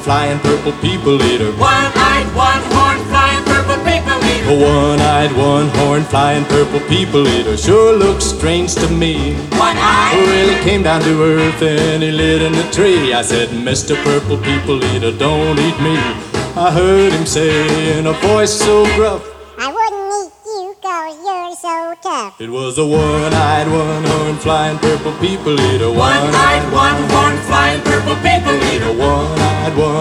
flying purple people eater. One-eyed, one-horn, flying purple people eater. A one-eyed, one-horn, flying purple people eater sure looks strange to me. One-eyed. Well, he came down to earth and he lit in a tree. I said, Mr. Purple People Eater, don't eat me. I heard him say in a voice so gruff, I wouldn't eat you 'cause you're so tough. it was a one-eyed, one-horn, flying purple people eater. One-eyed, one-horn, flying purple people eater. One-eyed, one